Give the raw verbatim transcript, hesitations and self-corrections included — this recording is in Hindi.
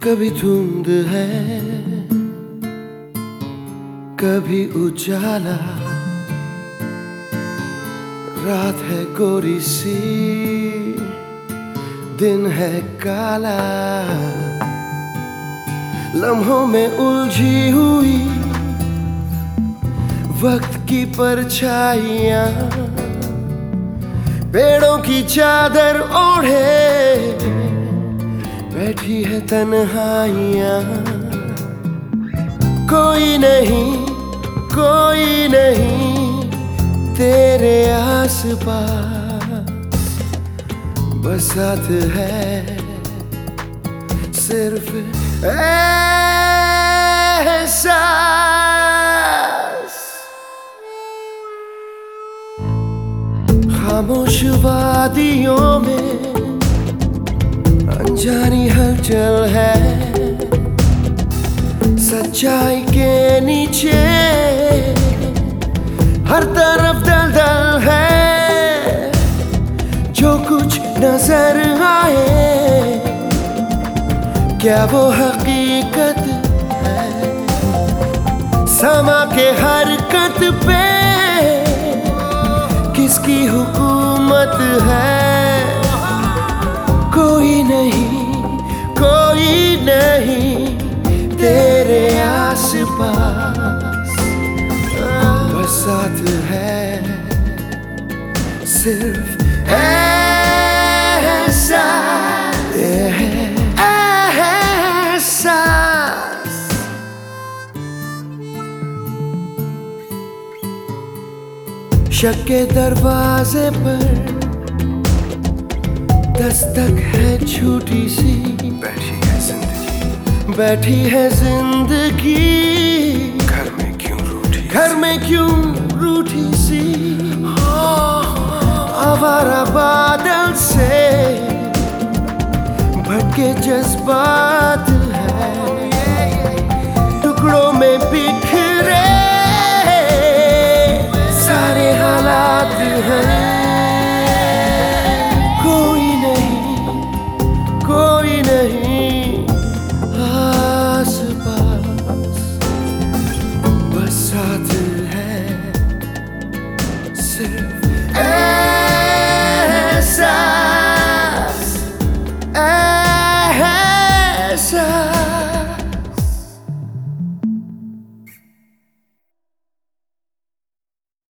कभी धुंध है, कभी उजाला, रात है गोरी सी, दिन है काला। लम्हों में उलझी हुई वक्त की परछाइयां, पेड़ों की चादर ओढ़े बैठी है तन्हाइयां। कोई नहीं, कोई नहीं तेरे आसपास, बरसात है सिर्फ एहसास। खामोश वादियों में अनजानी हलचल है, सच्चाई के नीचे हर तरफ दलदल है। जो कुछ नजर आए क्या वो हकीकत है? समा के हरकत पे किसकी हुकूमत है? कोई नहीं, कोई नहीं तेरे आसपास, बरसात है सिर्फ एहसास, एहसास। शक के दरवाजे पर दस्तक है छोटी सी, बैठी है जिंदगी, बैठी है जिंदगी। घर में क्यों रूठी, घर में क्यों रूठी सी, आवारा बादल से भटके जज्बा